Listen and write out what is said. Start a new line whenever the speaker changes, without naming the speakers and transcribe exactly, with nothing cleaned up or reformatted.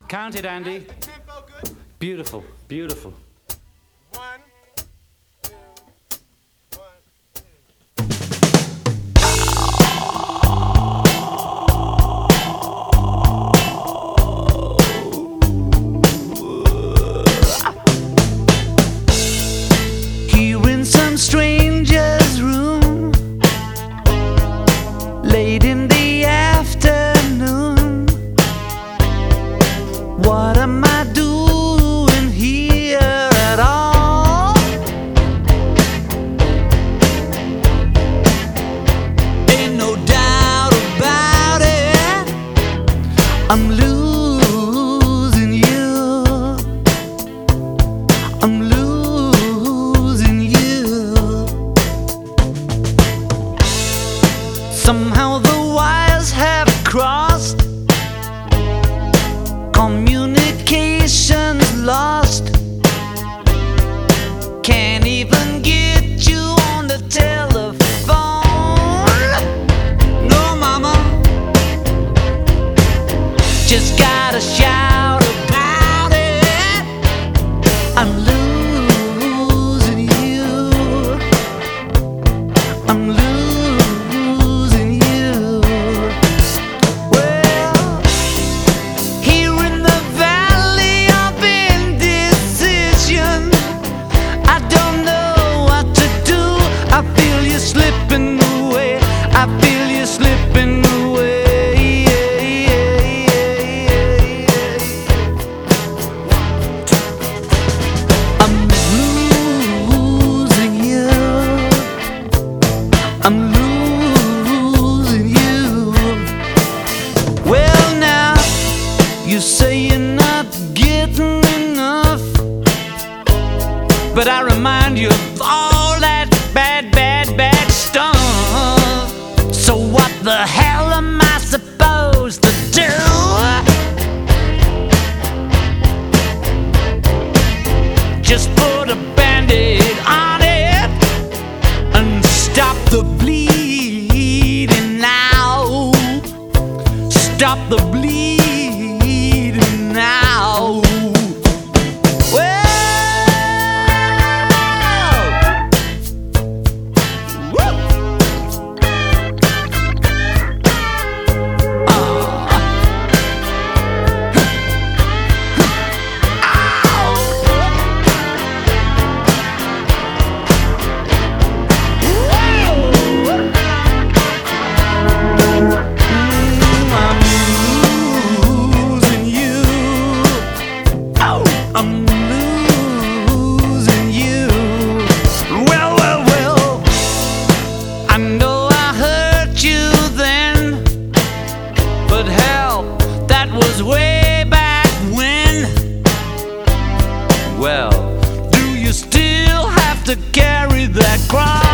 Count it, Andy.
Tempo good?
Beautiful, beautiful.
One, two, one,
Here in some stranger's room, late in the afternoon, what am I doing here at all? Ain't no doubt about it, I'm losing you. I'm losing you. Somehow the wires have crossed, communication's lost. Can't even get you on the telephone. No, mama, just gotta shout about it. I'm losing you. I'm losing you. Well, here in the valley of indecision, I don't know what to do. I feel you slipping away. I feel you slipping away. I'm losing you. I'm losing you. Well, now you say you're not getting enough, but I remind you of all that bad, bad, bad stuff. So what the hell am I supposed to do? Just put a band-aid on it and stop the bleeding now. Stop the bleeding now. Well, woo. Ah. Ow. I'm losing you. Oh, I'm losing you. Well, well, well, I know I hurt you then, but hell, that was way back when. Well, do you still have to carry that cross?